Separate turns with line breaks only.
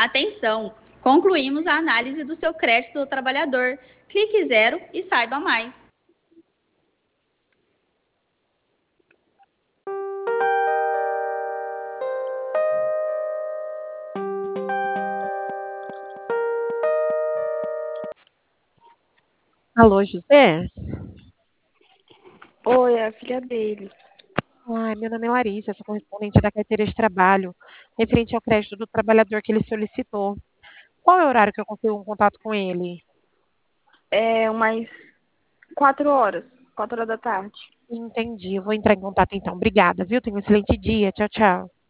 Atenção! Concluímos a análise do seu crédito do trabalhador. Clique zero e saiba mais.
Alô, José?
Oi, é a filha dele.
Ai, meu nome é Larissa, sou correspondente da carteira de trabalho, referente ao crédito do trabalhador que ele solicitou. Qual é o horário que eu consigo um contato com ele?
É umas 4 horas, 4 horas da tarde.
Entendi, eu vou entrar em contato então. Obrigada, viu? Tenha um excelente dia. Tchau, tchau.